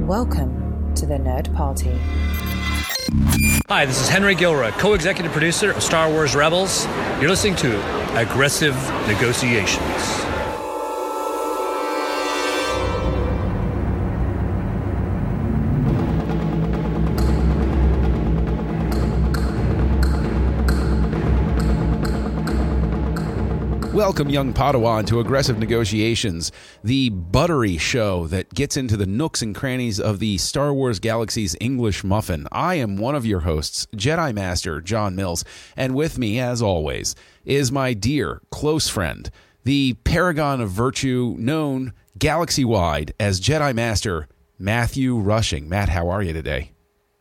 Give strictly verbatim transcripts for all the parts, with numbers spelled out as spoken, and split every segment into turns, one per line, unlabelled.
Welcome to the Nerd Party.
Hi, this is Henry Gilroy, co-executive producer of Star Wars Rebels. You're listening to Aggressive Negotiations.
Welcome, young Padawan, to Aggressive Negotiations, the buttery show that gets into the nooks and crannies of the Star Wars galaxy's English muffin. I am one of your hosts, Jedi Master John Mills, and with me, as always, is my dear, close friend, the paragon of virtue known galaxy-wide as Jedi Master Matthew Rushing. Matt, how are you today?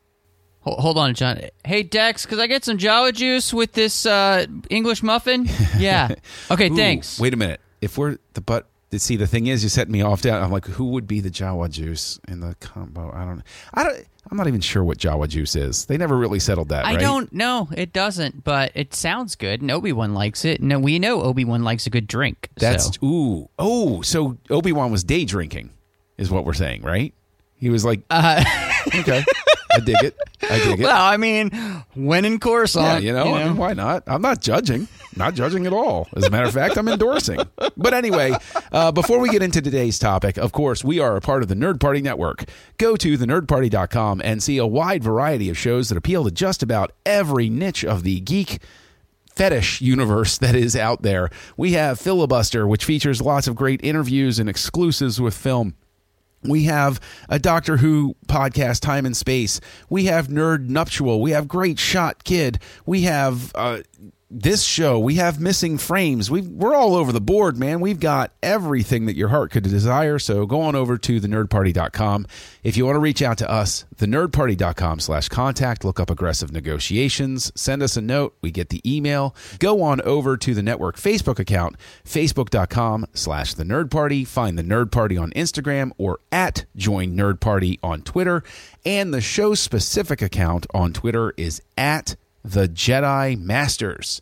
Hold on, John. Hey, Dex, could I get some Jawa juice with this uh, English muffin? Yeah. Okay,
Ooh,
thanks.
Wait a minute. If we're the but, see, the thing is, you set me off down. I'm like, who would be the Jawa juice in the combo? I don't. I don't. I'm not even sure what Jawa juice is. They never really settled that.
I
right?
don't know. It doesn't, but it sounds good, and Obi-Wan likes it. No, we know Obi-Wan likes a good drink.
That's
so.
ooh oh. So Obi-Wan was day drinking, is what we're saying, right? He was like,
Uh,
okay. I dig it. I dig it.
well, I mean, when in Coruscant,
Yeah, you know,
you
I mean, why not? I'm not judging. Not judging at all. As a matter of fact, I'm endorsing. But anyway, uh, before we get into today's topic, of course, we are a part of the Nerd Party Network. Go to the nerd party dot com and see a wide variety of shows that appeal to just about every niche of the geek fetish universe that is out there. We have Filibuster, which features lots of great interviews and exclusives with film. We have a Doctor Who podcast, Time and Space. We have Nerd Nuptial. We have Great Shot Kid. We have uh, this show. We have Missing Frames. We've, we're all over the board, man. We've got everything that your heart could desire. So go on over to the nerd party dot com. If you want to reach out to us, the nerd party dot com slash contact. Look up Aggressive Negotiations. Send us a note. We get the email. Go on over to the network Facebook account, facebook dot com slash the nerd party. Find the Nerd Party on Instagram or at Join Nerd Party on Twitter. And the show's specific account on Twitter is at The Jedi Masters.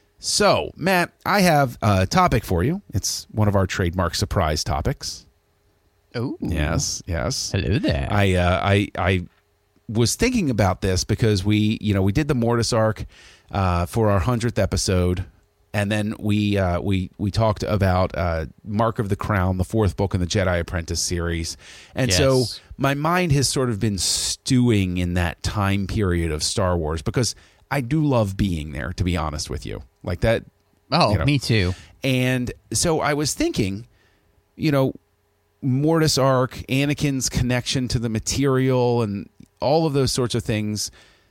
So, Matt, I have a topic for you. It's one of our trademark surprise topics.
Oh,
Yes, yes.
hello there.
I, uh, I, I was thinking about this because we, you know, we did the Mortis arc uh, for our hundredth episode, and then we, uh, we, we talked about uh, Mark of the Crown, the fourth book in the Jedi Apprentice series, and
Yes.
so my mind has sort of been stewing in that time period of Star Wars because I do love being there, to be honest with you. Like that.
oh,
you know.
me too.
And so I was thinking, you know, Mortis arc, Anakin's connection to the material, and all of those sorts of things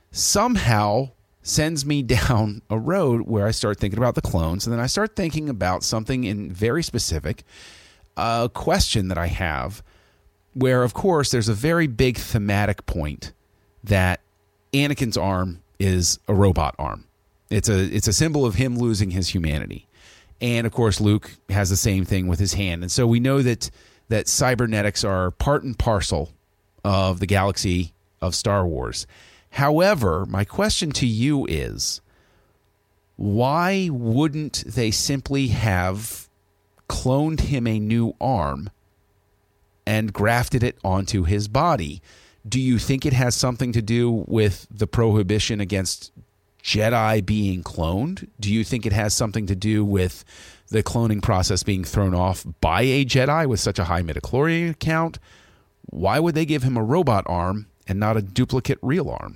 somehow sends me down a road where I start thinking about the clones, and then I start thinking about something in very specific, a question that I have, where, of course, there's a very big thematic point that Anakin's arm is a robot arm. It's a it's a symbol of him losing his humanity. And, of course, Luke has the same thing with his hand. And so we know that that cybernetics are part and parcel of the galaxy of Star Wars. However, my question to you is, why wouldn't they simply have cloned him a new arm and grafted it onto his body? Do you think it has something to do with the prohibition against Jedi being cloned? Do you think it has something to do with the cloning process being thrown off by a Jedi with such a high midichlorian count? Why would they give him a robot arm and not a duplicate real arm?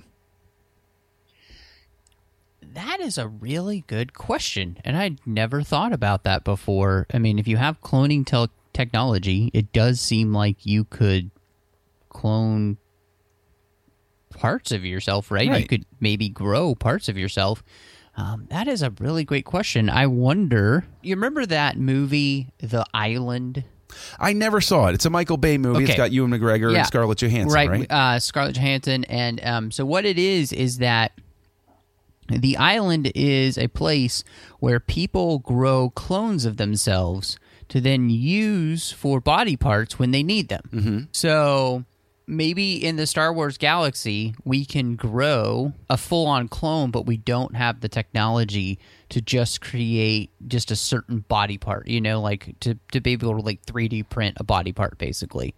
That is a really good question, and I'd never thought about that before. I mean, if you have cloning tel- technology, it does seem like you could clone parts of yourself, right?
Right.
You could maybe grow parts of yourself. Um, that is a really great question. I wonder, you remember that movie, The Island?
I never saw it. It's a Michael Bay movie. It's
Okay.
got Ewan McGregor
Yeah.
and Scarlett Johansson, right?
Right, uh, Scarlett Johansson. And um, so what it is is that the island is a place where people grow clones of themselves to then use for body parts when they need them.
Mm-hmm.
So maybe in the Star Wars galaxy, we can grow a full-on clone, but we don't have the technology to just create just a certain body part, you know, like to, to be able to like three D print a body part, basically.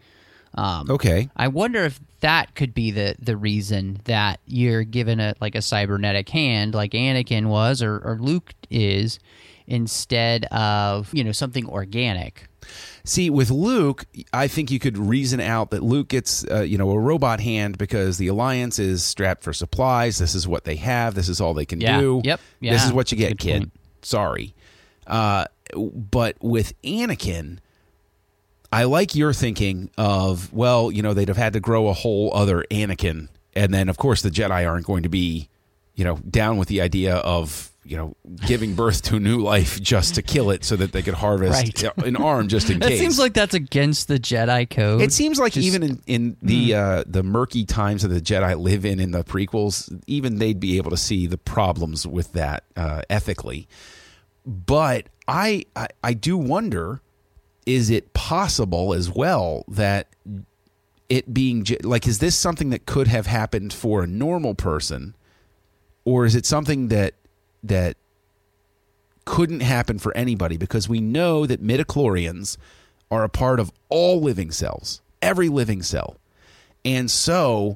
Um,
Okay.
I wonder if that could be the, the reason that you're given a like a cybernetic hand, like Anakin was or, or Luke is, instead of, you know, something organic.
See, with Luke, I think you could reason out that Luke gets, uh, you know, a robot hand because the Alliance is strapped for supplies. This is what they have. This is all they can
Yeah.
do.
Yep. Yeah.
This is what you
That's a
get,
good
kid.
point.
Sorry. Uh, but with Anakin, I like your thinking of, well, you know, they'd have had to grow a whole other Anakin. And then, of course, the Jedi aren't going to be, you know, down with the idea of, you know, giving birth to a new life just to kill it so that they could harvest
Right.
an arm just in
That
case.
seems like that's against the Jedi code.
It seems like
Just-
even in, in the uh, the murky times that the Jedi live in in the prequels, even they'd be able to see the problems with that uh, ethically. But I, I I do wonder, is it possible as well that it being Je- like, is this something that could have happened for a normal person, or is it something that that couldn't happen for anybody? Because we know that midichlorians are a part of all living cells, every living cell. And so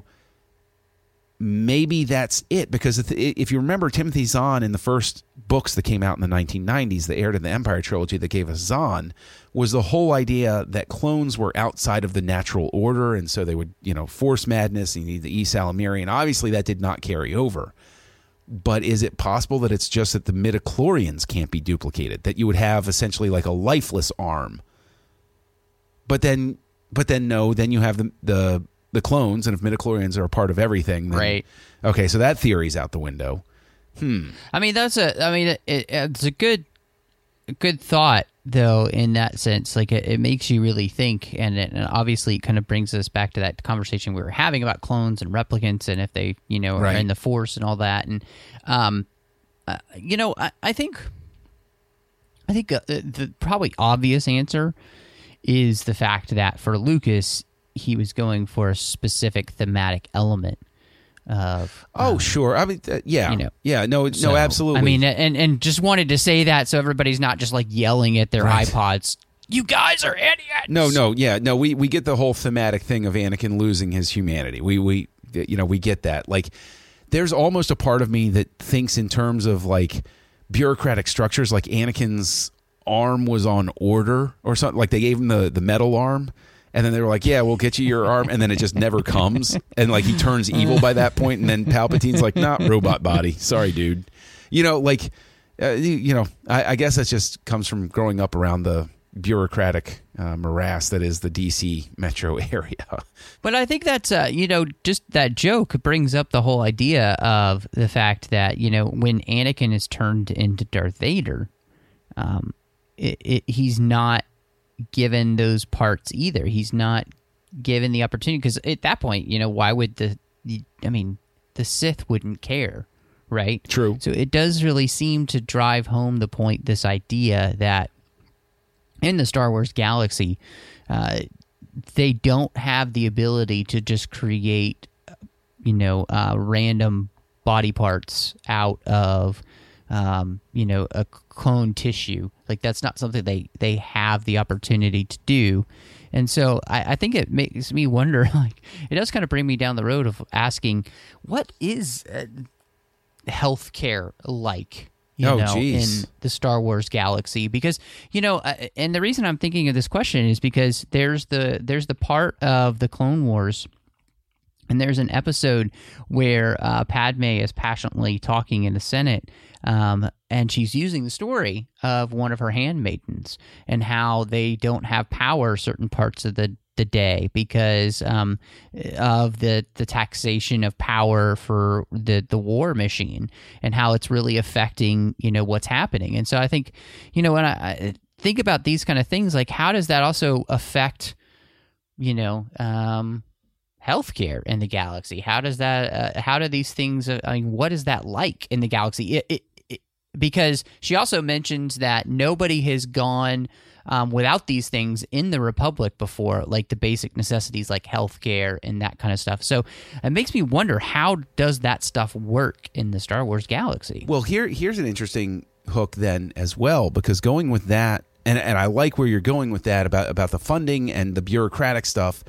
maybe that's it. Because if, if you remember Timothy Zahn in the first books that came out in the nineteen nineties, the Heir to the Empire trilogy that gave us Zahn, was the whole idea that clones were outside of the natural order. And so they would, you know, force madness. And you need the E Salamiri. Obviously that did not carry over. But is it possible that it's just that the midichlorians can't be duplicated? That you would have essentially like a lifeless arm. But then, but then no, then you have the the, the clones, and if midichlorians are a part of everything, then,
Right.
Okay, so that theory's out the window. Hmm.
I mean, that's a. I mean, it, it's a good, a good thought though. In that sense, like it, it makes you really think, and it and obviously it kind of brings us back to that conversation we were having about clones and replicants, and if they, you know, are
Right.
in the Force and all that, and um, uh, you know, I, I think, I think uh, the, the probably obvious answer is the fact that for Lucas, he was going for a specific thematic element of.
Oh, sure. I mean, uh, yeah,
you know.
yeah. No,
So,
no, absolutely.
I mean, and and just wanted to say that so everybody's not just like yelling at their
Right.
iPods. You guys are idiots.
no, no, yeah, no. We we get the whole thematic thing of Anakin losing his humanity. We we you know we get that. Like, there's almost a part of me that thinks in terms of like bureaucratic structures, like Anakin's arm was on order or something. Like they gave him the the metal arm. And then they were like, yeah, we'll get you your arm. And then it just never comes. And like he turns evil by that point. And then Palpatine's like, nah, robot body. Sorry, dude. You know, like, uh, you, you know, I, I guess that just comes from growing up around the bureaucratic uh, morass that is the D C metro area.
But I think that's, uh, you know, just that joke brings up the whole idea of the fact that, you know, when Anakin is turned into Darth Vader, um, it, it, he's not given those parts either. He's not given the opportunity because at that point, you know, why would the, the I mean, the Sith wouldn't care, right?
True.
So it does really seem to drive home the point, this idea that in the Star Wars galaxy, uh, they don't have the ability to just create, you know, uh, random body parts out of, um, you know, a clone tissue. Like that's not something they, they have the opportunity to do. And so I, I think it makes me wonder, like, it does kind of bring me down the road of asking, what is uh, healthcare like? You
Oh,
know,
geez.
in the Star Wars galaxy, because you know, uh, and the reason I'm thinking of this question is because there's the there's the part of the Clone Wars, and there's an episode where uh, Padme is passionately talking in the Senate, um, and she's using the story of one of her handmaidens and how they don't have power certain parts of the the day because um, of the, the taxation of power for the, the war machine and how it's really affecting, you know, what's happening. And so I think, you know, when I, I think about these kind of things, like how does that also affect, you know, um, healthcare in the galaxy? How does that, uh, how do these things, uh, I mean, what is that like in the galaxy? It, it, it, because she also mentions that nobody has gone Um, without these things in the Republic before, like the basic necessities like healthcare and that kind of stuff. So it makes me wonder, how does that stuff work in the Star Wars galaxy?
Well, here here's an interesting hook then as well, because going with that, and, and I like where you're going with that about, about the funding and the bureaucratic stuff,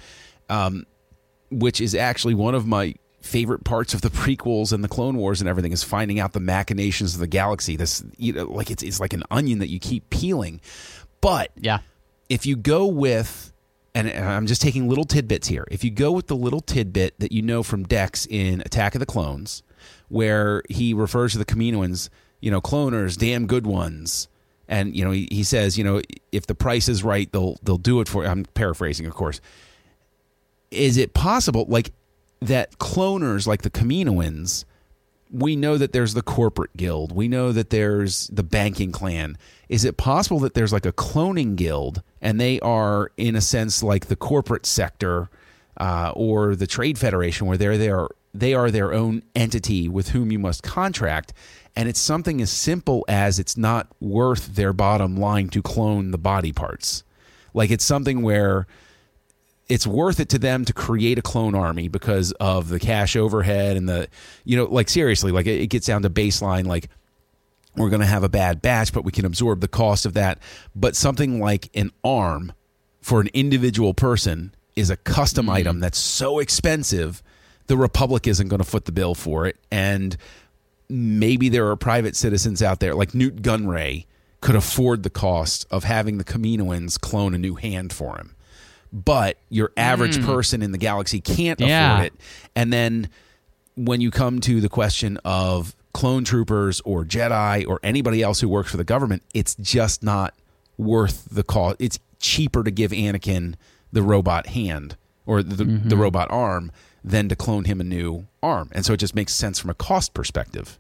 um, which is actually one of my favorite parts of the prequels and the Clone Wars and everything, is finding out the machinations of the galaxy. This, you know, like it's it's like an onion that you keep peeling. But
yeah,
if you go with, and I'm just taking little tidbits here, if you go with the little tidbit that you know from Dex in Attack of the Clones, where he refers to the Kaminoans, you know, cloners, damn good ones. And, you know, he, he says, you know, if the price is right, they'll they'll do it for you. I'm paraphrasing, of course. Is it possible, like, that cloners like the Kaminoans, we know that there's the corporate guild. We know that there's the banking clan. Is it possible that there's like a cloning guild and they are, in a sense, like the corporate sector uh, or the trade federation, where they're there, they are their own entity with whom you must contract, and it's something as simple as it's not worth their bottom line to clone the body parts. Like, it's something where it's worth it to them to create a clone army because of the cash overhead and the, you know, like, seriously, like, it gets down to baseline, like, we're going to have a bad batch, but we can absorb the cost of that. But something like an arm for an individual person is a custom mm-hmm. item that's so expensive, the Republic isn't going to foot the bill for it. And maybe there are private citizens out there, like Newt Gunray, could afford the cost of having the Kaminoans clone a new hand for him. But your average mm. person in the galaxy can't
yeah.
afford it. And then when you come to the question of clone troopers or Jedi or anybody else who works for the government, it's just not worth the cost. It's cheaper to give Anakin the robot hand or the, mm-hmm. the robot arm than to clone him a new arm. And so it just makes sense from a cost perspective.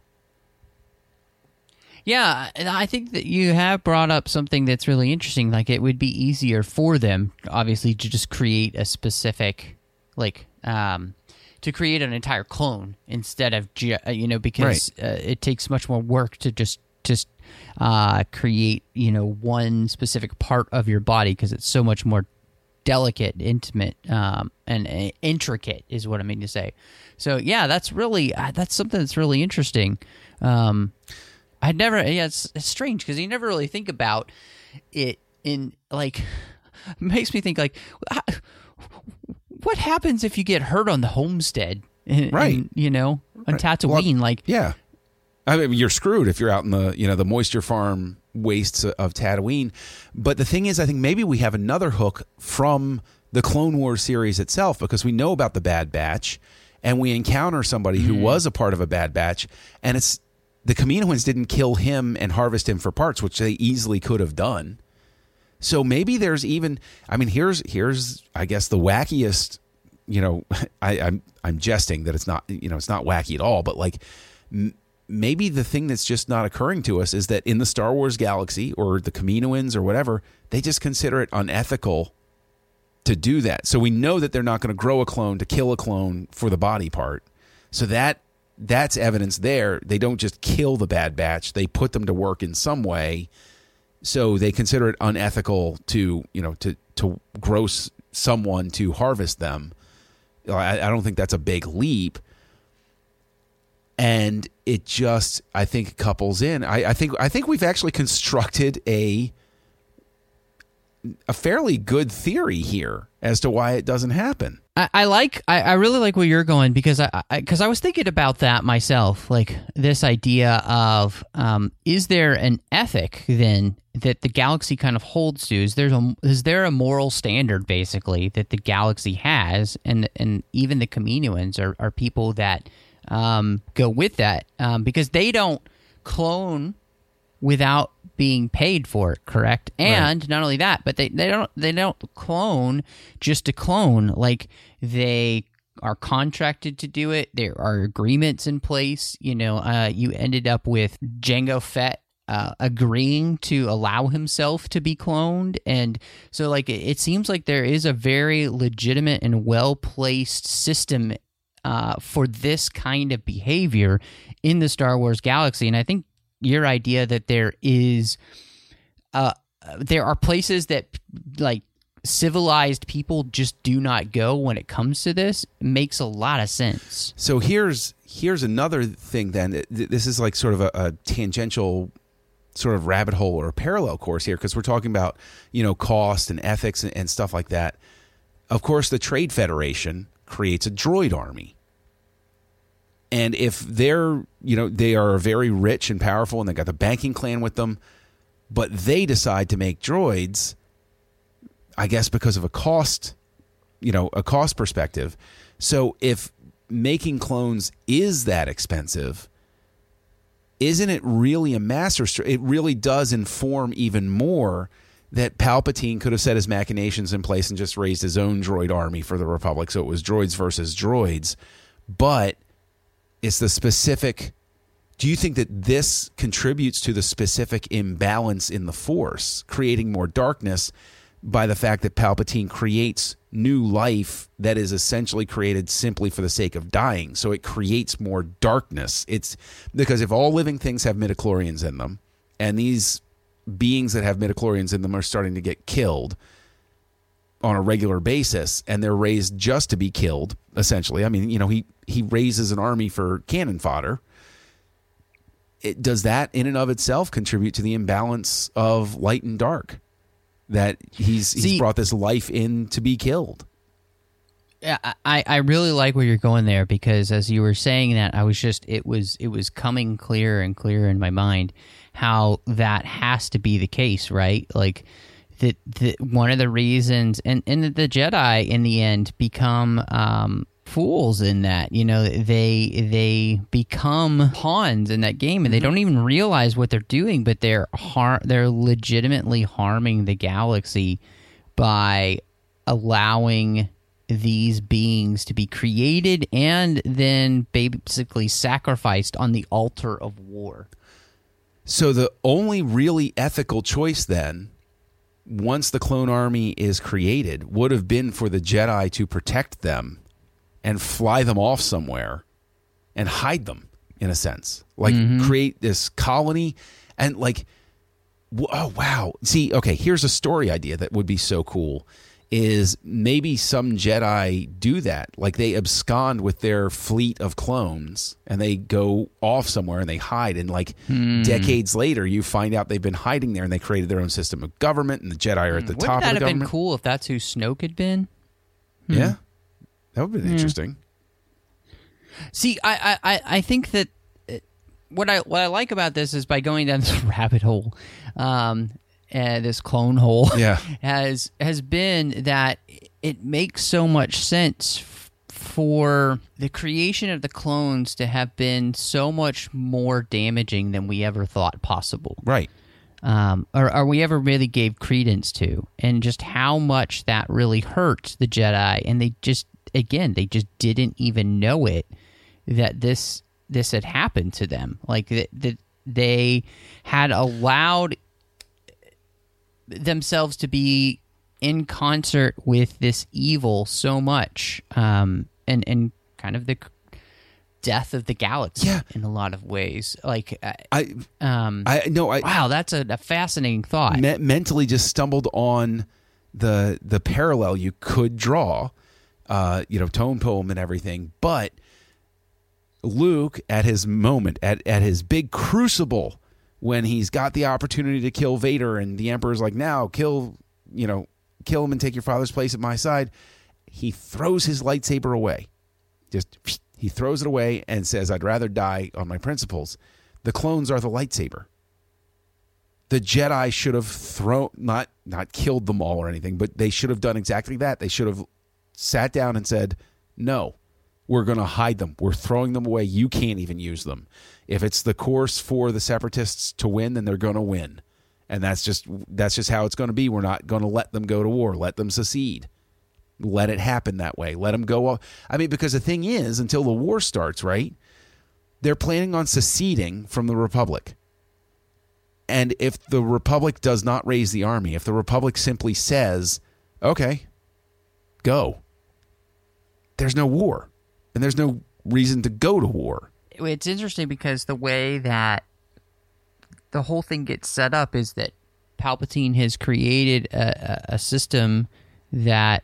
Yeah, and I think that you have brought up something that's really interesting. Like, it would be easier for them, obviously, to just create a specific, like, um, to create an entire clone instead of, you know, because right. uh, it takes much more work to just just uh, create, you know, one specific part of your body, because it's so much more delicate, intimate, um, and uh, intricate is what I mean to say. So, yeah, that's really uh, that's something that's really interesting. Um, I'd never, yeah, it's, it's strange because you never really think about it in, like, it makes me think, like, what happens if you get hurt on the homestead? In,
right.
In, you know, on
right.
Tatooine,
well,
like.
Yeah. I mean, you're screwed if you're out in the, you know, the moisture farm wastes of Tatooine. But the thing is, I think maybe we have another hook from the Clone Wars series itself, because we know about the Bad Batch and we encounter somebody mm. who was a part of a Bad Batch, and it's, the Kaminoans didn't kill him and harvest him for parts, which they easily could have done. So maybe there's even, I mean, here's, here's, I guess, the wackiest, you know, I, I'm, I'm jesting that it's not, you know, it's not wacky at all, but like m- maybe the thing that's just not occurring to us is that in the Star Wars galaxy or the Kaminoans or whatever, they just consider it unethical to do that. So we know that they're not going to grow a clone to kill a clone for the body part. So that, that's evidence there. They don't just kill the Bad Batch. They put them to work in some way. So they consider it unethical to, you know, to, to grow s- someone to harvest them. I, I don't think that's a big leap. And it just, I think, couples in. I, I think I think we've actually constructed a a fairly good theory here as to why it doesn't happen.
I, I like, I, I really like where you're going, because I, because I, I was thinking about that myself, like this idea of, um, is there an ethic then that the galaxy kind of holds to? Is there a, is there a moral standard basically that the galaxy has, and and even the Kaminoans are, are people that um, go with that, um, because they don't clone without being paid for it, correct? And right. not only that, but they, they don't they don't clone just to clone. Like, they are contracted to do it. There are agreements in place. You know, uh, you ended up with Jango Fett uh, agreeing to allow himself to be cloned, and so like it, it seems like there is a very legitimate and well placed system uh, for this kind of behavior in the Star Wars galaxy, and I think your idea that there is, uh, there are places that like civilized people just do not go when it comes to this makes a lot of sense.
So here's here's another thing. Then this is like sort of a, a tangential sort of rabbit hole or a parallel course here, because we're talking about, you know, cost and ethics and, and stuff like that. of course, the Trade Federation creates a droid army. And if they're, you know, they are very rich and powerful and they got the banking clan with them, but they decide to make droids, I guess because of a cost, you know, a cost perspective. So if making clones is that expensive, isn't it really a master stroke? It really does inform even more that Palpatine could have set his machinations in place and just raised his own droid army for the Republic. So it was droids versus droids. But it's the specific. Do you think that this contributes to the specific imbalance in the Force, creating more darkness by the fact that Palpatine creates new life that is essentially created simply for the sake of dying? So it creates more darkness. It's because if all living things have midichlorians in them, and these beings that have midichlorians in them are starting to get killed on a regular basis, and they're raised just to be killed, essentially. I mean, you know, he, he raises an army for cannon fodder. It, does that in and of itself contribute to the imbalance of light and dark? That he's he's
See,
brought this life in to be killed.
Yeah, I, I really like where you're going there, because as you were saying that, I was just it was it was coming clearer and clearer in my mind how that has to be the case, right? Like that the, one of the reasons, and, and the Jedi in the end become um, fools in that, you know, they they become pawns in that game, and they don't even realize what they're doing, but they're har- they're legitimately harming the galaxy by allowing these beings to be created and then basically sacrificed on the altar of war.
So the only really ethical choice then, once the clone army is created, would have been for the Jedi to protect them and fly them off somewhere and hide them, in a sense. Like, mm-hmm. create this colony and, like, oh, wow. See, okay, here's a story idea that would be so cool, is maybe some Jedi do that. Like, they abscond with their fleet of clones and they go off somewhere and they hide. And, like, mm. decades later, you find out they've been hiding there and they created their own system of government, and the Jedi are at the
Wouldn't
top of the government.
Wouldn't that have been cool if that's who Snoke had been?
Hmm. Yeah. That would have been
yeah.
interesting.
See, I, I, I think that what I what I like about this is by going down this rabbit hole, um, uh, this clone hole,
yeah.
has has been that it makes so much sense f- for the creation of the clones to have been so much more damaging than we ever thought possible.
Right.
Um, or, or we ever really gave credence to, and just how much that really hurt the Jedi, and they just, again, they just didn't even know it, that this this had happened to them. Like, that, that they had allowed themselves to be in concert with this evil so much, um, and, and kind of the death of the galaxy
yeah.
in a lot of ways. Like,
I,
um,
I no, I
wow, that's a, a fascinating thought.
Me- mentally just stumbled on the the parallel you could draw, uh, you know, tone poem and everything. But Luke, at his moment, at at his big crucible, when he's got the opportunity to kill Vader, and the Emperor's like, "Now, kill, you know, kill him and take your father's place at my side," he throws his lightsaber away. Just he throws it away and says, "I'd rather die on my principles." The clones are the lightsaber. The Jedi should have thrown, not not killed them all or anything, but they should have done exactly that. They should have sat down and said, "No, we're going to hide them. We're throwing them away. You can't even use them. If it's the course for the Separatists to win, then they're going to win. And that's just that's just how it's going to be. We're not going to let them go to war. Let them secede. Let it happen that way. Let them go off." I mean, because the thing is, until the war starts, right, they're planning on seceding from the Republic. And if the Republic does not raise the army, if the Republic simply says, "Okay, go," there's no war. And there's no reason to go to war.
It's interesting because the way that the whole thing gets set up is that Palpatine has created a, a system that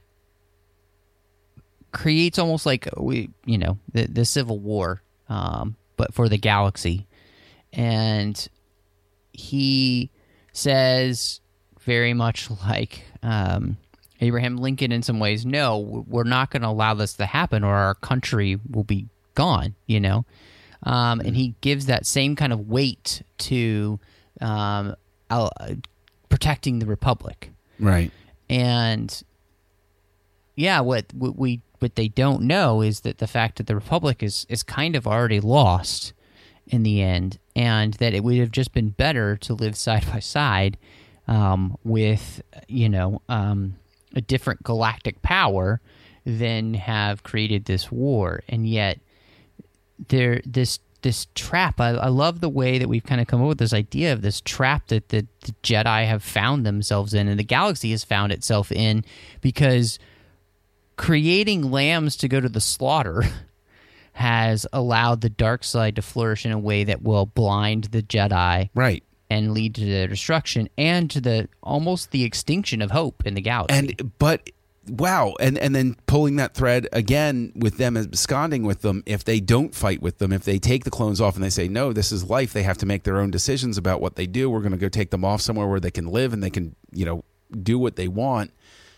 creates almost like, we, you know, the, the Civil War, um, but for the galaxy. And he says, very much like um, Abraham Lincoln in some ways, no, we're not going to allow this to happen or our country will be gone, you know? Um, and he gives that same kind of weight to um, uh, protecting the Republic.
Right.
And yeah, what, what we what they don't know is that the fact that the Republic is, is kind of already lost in the end, and that it would have just been better to live side by side um, with, you know, um, a different galactic power than have created this war. And yet, there this this trap. I, I love the way that we've kind of come up with this idea of this trap that the, the Jedi have found themselves in, and the galaxy has found itself in, because creating lambs to go to the slaughter has allowed the dark side to flourish in a way that will blind the Jedi,
right,
and lead to their destruction and to the almost the extinction of hope in the galaxy.
And but wow, and and then pulling that thread again with them absconding with them. If they don't fight with them, if they take the clones off and they say no, this is life, they have to make their own decisions about what they do. We're going to go take them off somewhere where they can live and they can, you know, do what they want.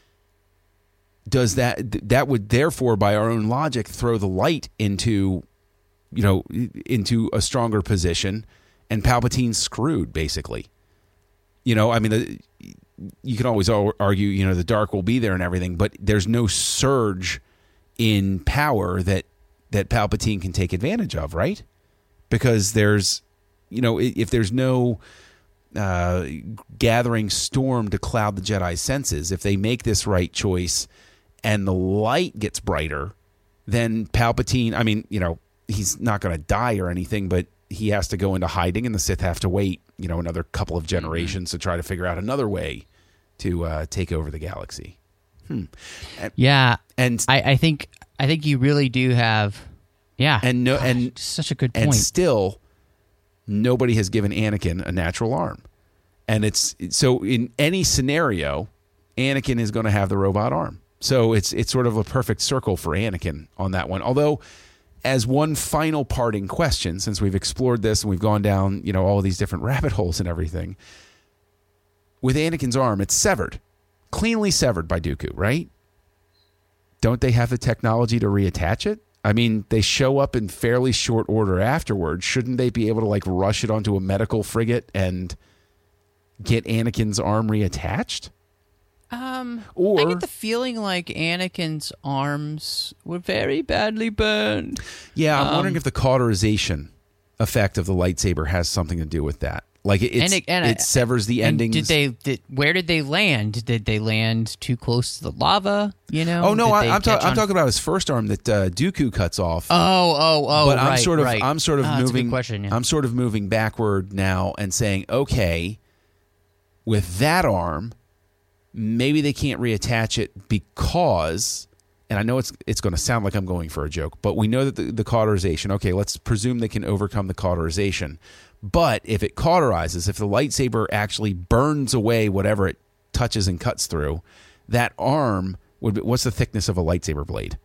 Does that that would therefore, by our own logic, throw the light into, you know, into a stronger position, and Palpatine's screwed, basically. You know, I mean, you can always argue, you know, the dark will be there and everything, but there's no surge in power that that Palpatine can take advantage of, right? Because there's, you know, if there's no uh, gathering storm to cloud the Jedi's senses, if they make this right choice and the light gets brighter, then Palpatine, I mean, you know, he's not going to die or anything, but he has to go into hiding, and the Sith have to wait, you know, another couple of generations mm-hmm. to try to figure out another way to uh, take over the galaxy. Hmm. And,
yeah,
and
I, I think I think you really do have, yeah,
and no,
Gosh,
and
such a good point.
And still, nobody has given Anakin a natural arm, and it's so in any scenario, Anakin is going to have the robot arm. So it's it's sort of a perfect circle for Anakin on that one. Although, as one final parting question, since we've explored this and we've gone down, you know, all of these different rabbit holes and everything, with Anakin's arm, it's severed, cleanly severed by Dooku, right? Don't they have the technology to reattach it? I mean, they show up in fairly short order afterwards. Shouldn't they be able to like rush it onto a medical frigate and get Anakin's arm reattached?
Um,
or,
I get the feeling like Anakin's arms were very badly burned.
Yeah, I'm
um,
wondering if the cauterization effect of the lightsaber has something to do with that. Like it, it's, and it, and it severs the endings.
Did they? Did, where did they land? Did they land too close to the lava? You know?
Oh no, I, I'm, ta-
on...
I'm talking about his first arm that uh, Dooku cuts off.
Oh, oh, oh!
But
right,
I'm sort of,
right.
I'm sort of
oh,
moving.
That's a good question, yeah.
I'm sort of moving backward now and saying, okay, with that arm, maybe they can't reattach it because, and I know it's it's going to sound like I'm going for a joke, but we know that the, the cauterization, okay, let's presume they can overcome the cauterization. But if it cauterizes, if the lightsaber actually burns away whatever it touches and cuts through, that arm would be, what's the thickness of a lightsaber blade?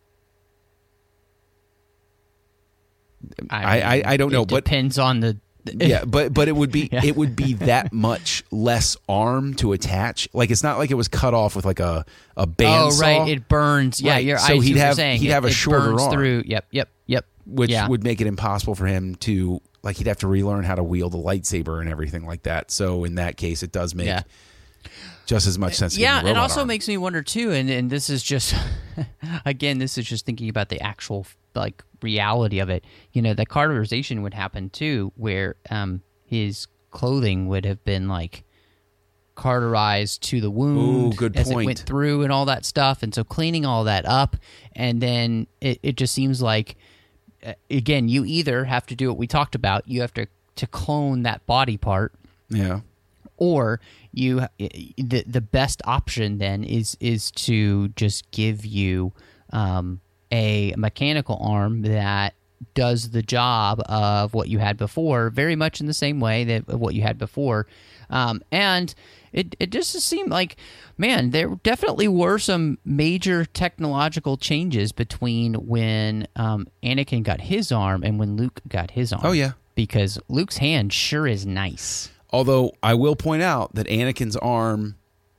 I,
I, I, I don't know,
it
but
depends on the
yeah, but but it would be
yeah.
it would be that much less arm to attach. Like it's not like it was cut off with like a a bandsaw.
Oh right, it burns. Yeah,
right.
you're.
So
I see
he'd
what
have
you're saying.
he'd
it,
have a
it
shorter
burns
arm
through. Yep, yep, yep.
Which
yeah.
would make it impossible for him to like he'd have to relearn how to wield a lightsaber and everything like that. So in that case, it does make.
Yeah.
Just as much sense.
Yeah,
and
it also
arm.
makes me wonder too, and, and this is just, again, this is just thinking about the actual like reality of it. You know, the cauterization would happen too, where um, his clothing would have been like cauterized to the wound
Ooh, good
as
point.
it went through and all that stuff, and so cleaning all that up, and then it, it just seems like, uh, again, you either have to do what we talked about, you have to to clone that body part,
Yeah.
or you the the best option then is is to just give you um, a mechanical arm that does the job of what you had before, very much in the same way that what you had before, um, and it it just seemed like, man, there definitely were some major technological changes between when um, Anakin got his arm and when Luke got his arm.
Oh yeah,
because Luke's hand sure is nice.
Although I will point out that Anakin's arm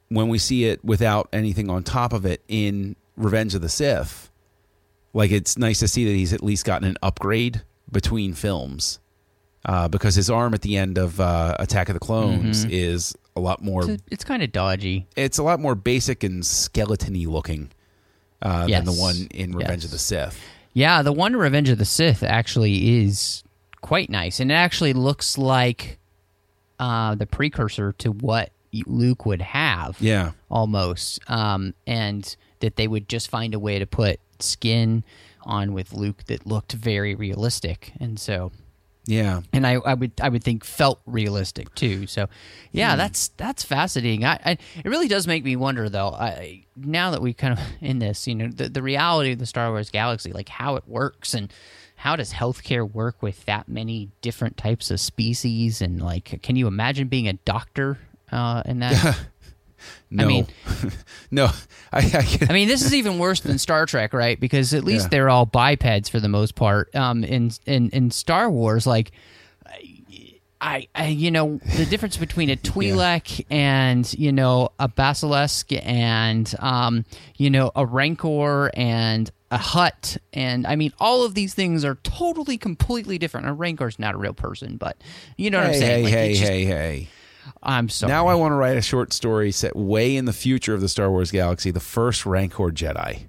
when we see it without anything on top of it in Revenge of the Sith, like it's nice to see that he's at least gotten an upgrade between films, uh, because his arm at the end of uh, Attack of the Clones mm-hmm. is a lot more.
It's, it's kind of dodgy.
It's a lot more basic and skeleton-y looking uh,
yes.
than the one in Revenge
yes.
of the Sith.
Yeah, the one in Revenge of the Sith actually is quite nice, and it actually looks like uh, the precursor to what Luke would have.
Yeah,
almost, um, and that they would just find a way to put skin on with Luke that looked very realistic, and so
yeah,
and I, I would I would think felt realistic too. So yeah,
hmm.
that's that's fascinating. I, I it really does make me wonder though. I, now that we kind of in this, you know, the the reality of the Star Wars galaxy, like how it works and how does healthcare work with that many different types of species, and like, can you imagine being a doctor uh, in that?
No,
I mean,
no. I, I,
I mean, this is even worse than Star Trek, right? Because at least
yeah.
they're all bipeds for the most part. Um, in in in Star Wars, like, I, I you know, the difference between a Twi'lek yeah. and you know a Basilisk and um, you know a Rancor and a Hutt, and I mean, all of these things are totally, completely different. A Rancor's not a real person, but you know what
hey,
I'm saying?
Hey,
like,
hey,
just,
hey, hey.
I'm sorry.
Now I want to write a short story set way in the future of the Star Wars galaxy, the first Rancor Jedi.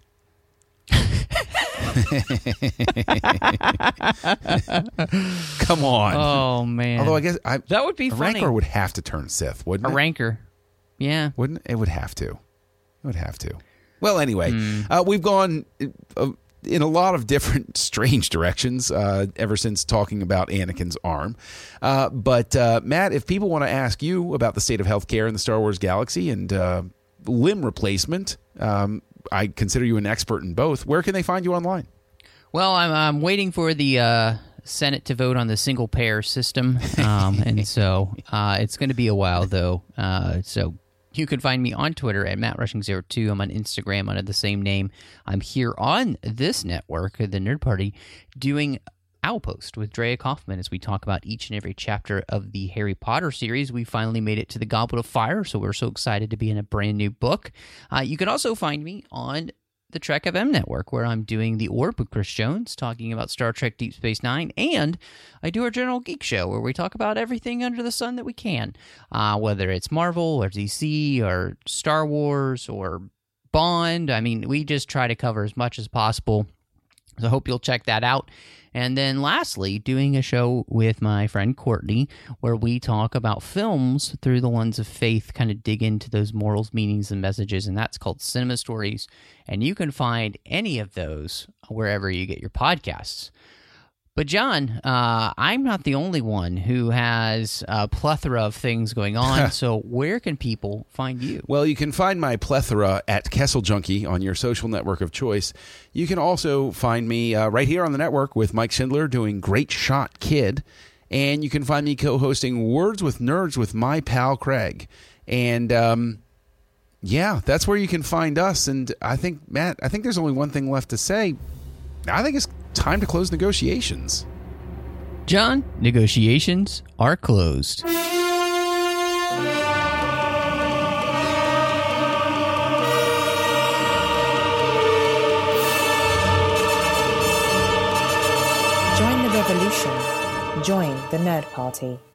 Come on.
Oh, man.
Although I guess I,
that would be
a
funny.
Rancor would have to turn Sith, wouldn't
a
it?
A Rancor. Yeah.
Wouldn't it? It would have to. It would have to. Well, anyway,
mm.
uh, we've gone uh, in a lot of different strange directions uh, ever since talking about Anakin's arm. Uh, but, uh, Matt, if people want to ask you about the state of healthcare in the Star Wars galaxy and uh, limb replacement, um, I consider you an expert in both. Where can they find you online?
Well, I'm, I'm waiting for the uh, Senate to vote on the single payer system, um, and so uh, it's going to be a while, though. Uh, so you can find me on Twitter at Matt Rushing zero two. I'm on Instagram under the same name. I'm here on this network, the Nerd Party, doing Outpost with Drea Kaufman as we talk about each and every chapter of the Harry Potter series. We finally made it to the Goblet of Fire, so we're so excited to be in a brand new book. Uh, you can also find me on the Trek F M network, where I'm doing The Orb with Chris Jones, talking about Star Trek Deep Space Nine, and I do our General Geek Show, where we talk about everything under the sun that we can, uh, whether it's Marvel or D C or Star Wars or Bond. I mean, we just try to cover as much as possible, so I hope you'll check that out. And then lastly, doing a show with my friend Courtney, where we talk about films through the lens of faith, kind of dig into those morals, meanings, and messages, and that's called Cinema Stories. And you can find any of those wherever you get your podcasts. But John, uh, I'm not the only one who has a plethora of things going on, so where can people find you?
Well, you can find my plethora at Kessel Junkie on your social network of choice. You can also find me uh, right here on the network with Mike Schindler doing Great Shot Kid. And you can find me co-hosting Words with Nerds with my pal Craig. And um, yeah, that's where you can find us. And I think, Matt, I think there's only one thing left to say. I think it's time to close negotiations.
John, negotiations are closed.
Join the revolution. Join the Nerd Party.